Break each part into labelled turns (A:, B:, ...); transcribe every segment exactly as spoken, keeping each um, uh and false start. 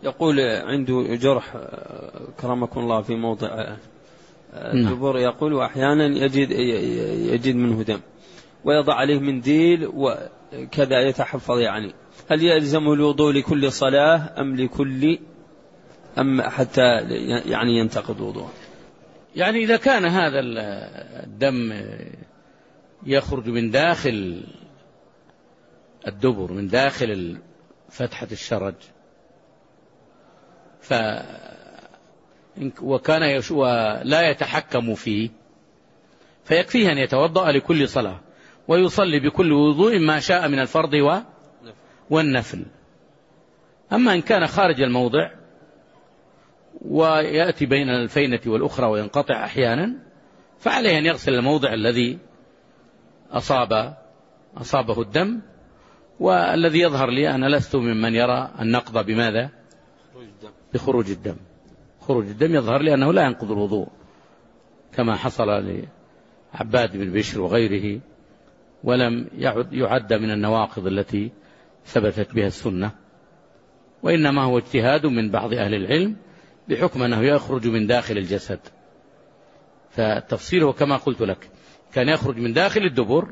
A: يقول عنده جرح كرمكم الله في موضع الدبر، يقول وأحيانا يجد, يجد منه دم ويضع عليه منديل وكذا يتحفظ، يعني هل يلزمه الوضوء لكل صلاة أم لكل أم حتى يعني ينتقض وضوءه؟
B: يعني إذا كان هذا الدم يخرج من داخل الدبر من داخل فتحة الشرج ف وكان يشوى لا يتحكم فيه، فيكفيه أن يتوضأ لكل صلاة ويصلي بكل وضوء ما شاء من الفرض والنفل. أما إن كان خارج الموضع ويأتي بين الفينة والأخرى وينقطع أحيانا، فعليه أن يغسل الموضع الذي أصاب أصابه الدم. والذي يظهر لي أنا لست ممن يرى النقض بماذا؟ بخروج الدم. خروج الدم يظهر لي أنه لا ينقض الوضوء كما حصل لعباد بن بشر وغيره، ولم يعد, يعد من النواقض التي ثبتت بها السنة، وإنما هو اجتهاد من بعض أهل العلم بحكم أنه يخرج من داخل الجسد. فالتفصيل هو كما قلت لك، كان يخرج من داخل الدبر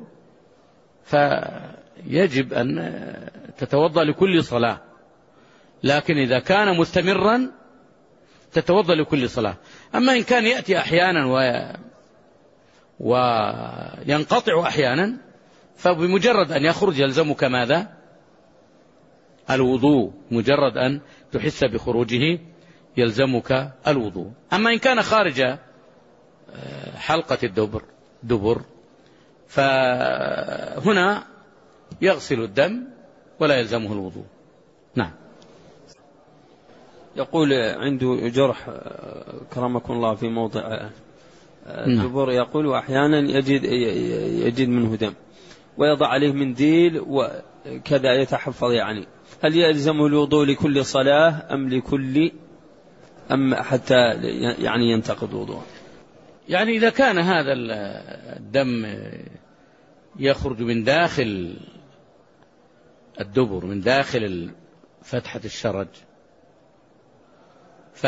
B: فيجب أن تتوضأ لكل صلاة، لكن إذا كان مستمرا تتوضأ لكل صلاة. أما إن كان يأتي أحيانا وينقطع أحيانا، فبمجرد أن يخرج يلزمك ماذا؟ الوضوء. مجرد أن تحس بخروجه يلزمك الوضوء. أما إن كان خارج حلقة الدبر دبر فهنا يغسل الدم ولا يلزمه الوضوء. نعم.
A: يقول عنده جرح كرمكم الله في موضع الدبر، يقول وأحيانا يجد, يجد منه دم ويضع عليه منديل وكذا يتحفظ، يعني هل يلزمه الوضوء لكل صلاة أم لكل أم حتى يعني ينتقض وضوءه؟
B: يعني إذا كان هذا الدم يخرج من داخل الدبر من داخل فتحة الشرج ف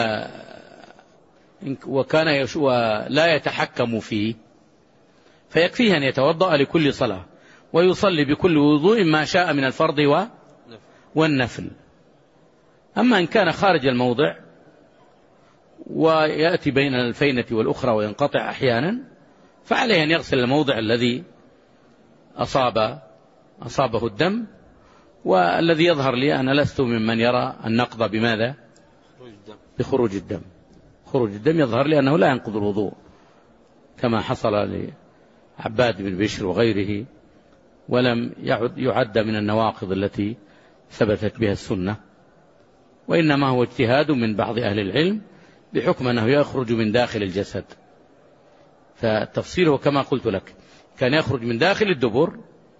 B: وكان يشوى لا يتحكم فيه، فيكفيه أن يتوضأ لكل صلاة ويصلي بكل وضوء ما شاء من الفرض والنفل. أما إن كان خارج الموضع ويأتي بين الفينة والأخرى وينقطع أحيانا، فعليه أن يغسل الموضع الذي أصاب أصابه الدم. والذي يظهر لي أنا لست ممن يرى النقض بماذا؟ بخروج الدم. خروج الدم يظهر لي أنه لا ينقض الوضوء كما حصل لعباد بن بشر وغيره، ولم يعد, يعد من النواقض التي ثبتت بها السنة، وإنما هو اجتهاد من بعض أهل العلم بحكم أنه يخرج من داخل الجسد. فالتفصيل هو كما قلت لك، كان يخرج من داخل الدبر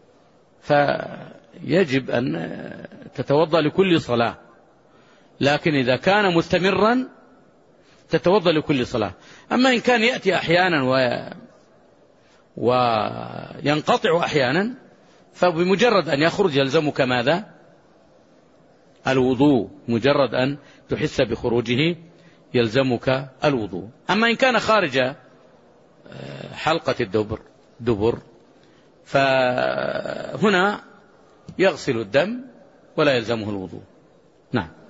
B: فيجب أن تتوضأ لكل صلاة، لكن إذا كان مستمرا تتوضأ لكل صلاة. أما إن كان يأتي أحيانا وينقطع أحيانا، فبمجرد أن يخرج يلزمك ماذا؟ الوضوء. مجرد أن تحس بخروجه يلزمك الوضوء. أما إن كان خارج حلقة الدبر دبر فهنا يغسل الدم ولا يلزمه الوضوء. نعم.